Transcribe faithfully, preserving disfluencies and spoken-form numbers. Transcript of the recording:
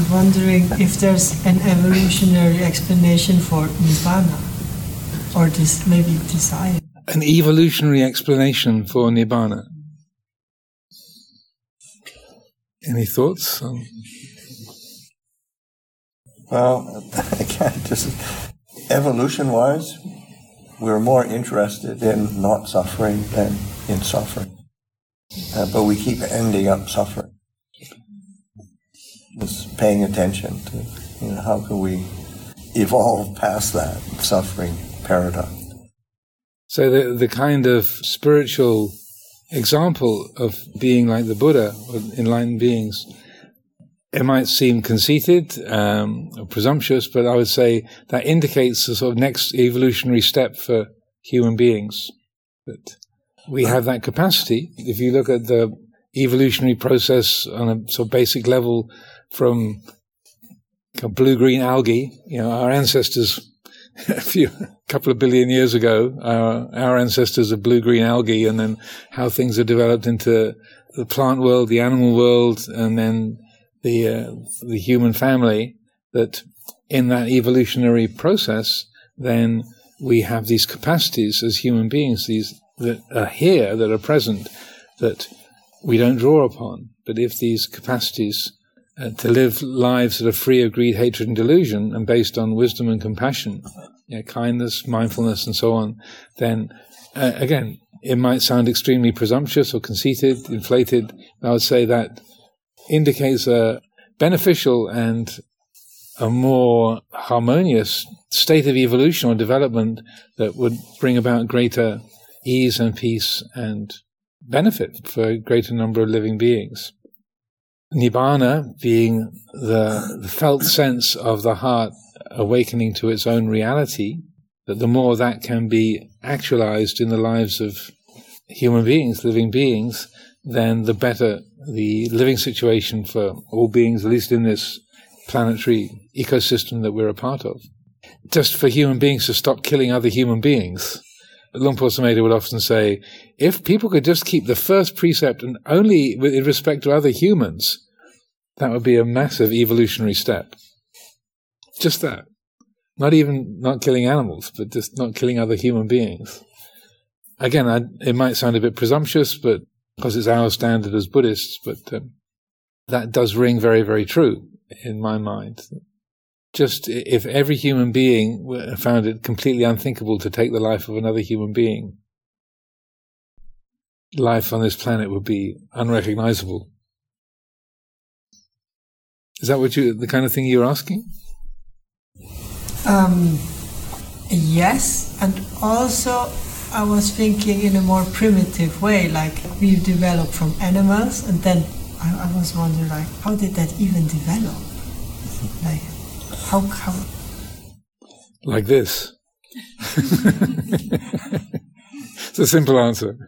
was wondering if there's an evolutionary explanation for Nibbana, or this maybe desire. An evolutionary explanation for Nibbana. Any thoughts? Um, well, again, just evolution-wise, we're more interested in not suffering than in suffering. Uh, but we keep ending up suffering. Just paying attention to, you know, how can we evolve past that suffering paradigm. So the the kind of spiritual example of being like the Buddha, or enlightened beings, it might seem conceited um, or presumptuous, but I would say that indicates the sort of next evolutionary step for human beings. That we have that capacity. If you look at the evolutionary process on a sort of basic level from blue-green algae, you know, our ancestors a few, couple of billion years ago, our, our ancestors are blue-green algae, and then how things are developed into the plant world, the animal world, and then the uh, the human family, that in that evolutionary process, then we have these capacities as human beings, these that are here, that are present, that we don't draw upon. But if these capacities uh, to live lives that are free of greed, hatred, and delusion, and based on wisdom and compassion, you know, kindness, mindfulness, and so on, then uh, again, it might sound extremely presumptuous or conceited, inflated. I would say that indicates a beneficial and a more harmonious state of evolution or development that would bring about greater ease and peace and benefit for a greater number of living beings. Nibbana being the, the felt sense of the heart awakening to its own reality, that the more that can be actualized in the lives of human beings, living beings, then the better the living situation for all beings, at least in this planetary ecosystem that we're a part of. Just for human beings to stop killing other human beings. Luang Por Sumedho would often say, if people could just keep the first precept and only with respect to other humans, that would be a massive evolutionary step. Just that. Not even not killing animals, but just not killing other human beings. Again, I, it might sound a bit presumptuous, but because it's our standard as Buddhists, but um, that does ring very, very true in my mind. Just if every human being found it completely unthinkable to take the life of another human being, life on this planet would be unrecognizable. Is that what you, the kind of thing you're asking? Um, yes, and also I was thinking in a more primitive way, like we've developed from animals, and then I, I was wondering, like, how did that even develop? Like, how how? Like this. It's a simple answer.